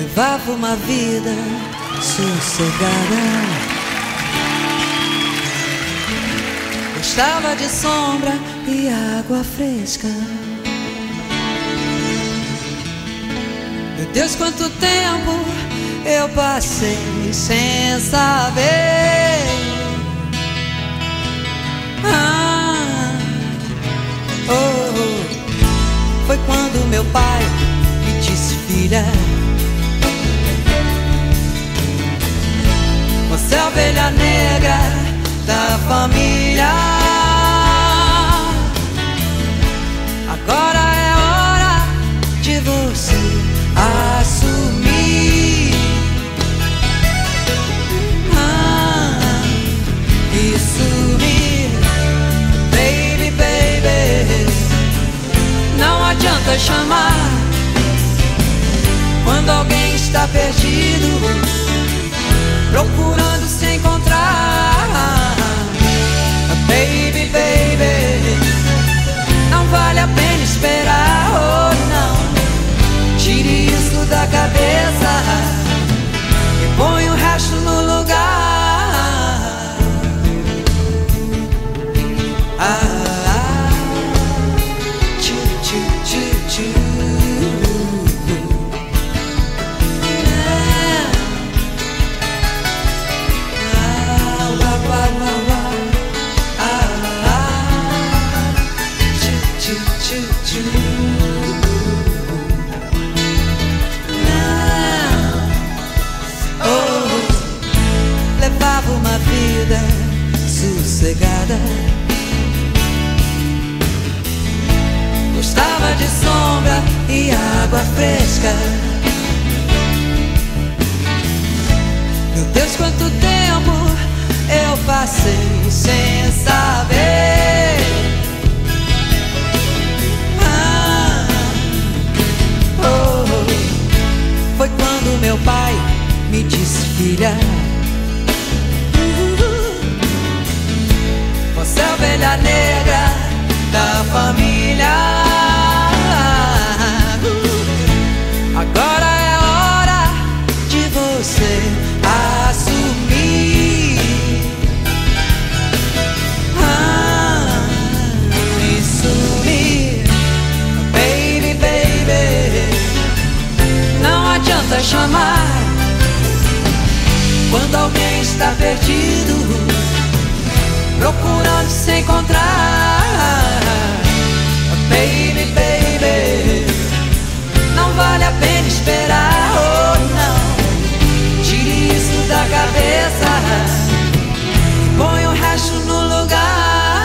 levava uma vida sossegada. Gostava de sombra e água fresca. Meu Deus, quanto tempo eu passei sem saber. Foi quando meu pai me disse: filha, você é a ovelha negra da família. Agora é hora de você assumir. E sumir, baby, baby. Não adianta chamar quando alguém está perdido, procurando se encontrar. Baby, baby, não vale a pena esperar. Oh, não, tire isso da cabeça e põe o resto no lugar. Levava uma vida sossegada. Gostava de sombra e água fresca. Meu Deus, quanto tempo eu passei sem saber. Foi quando meu pai me disse: filha, você é a ovelha negra da família. Agora é hora de você assumir. E sumir, baby, baby. Não adianta chamar quando alguém está perdido, procurando se encontrar. Baby, baby, não vale a pena esperar. Oh, não, tire isso da cabeça e põe o resto no lugar.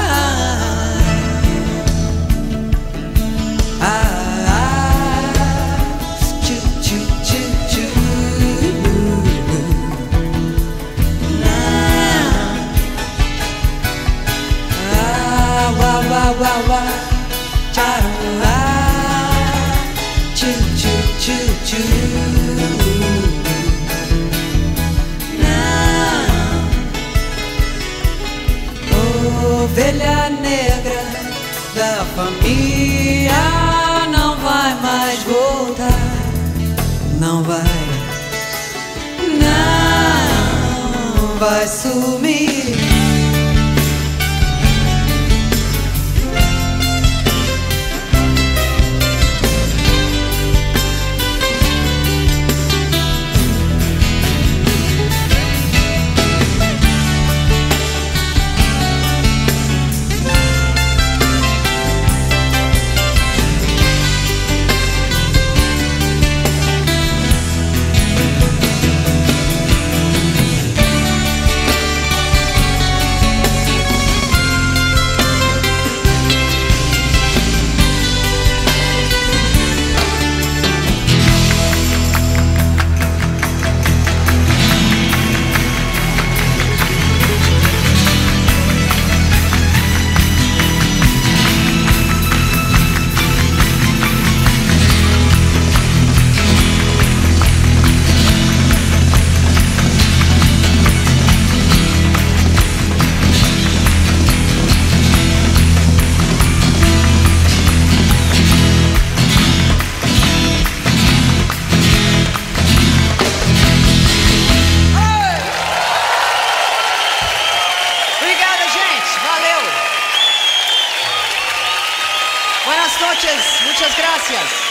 Ovelha negra da família não vai mais voltar. Não vai, não vai sumir. noches, muchas gracias.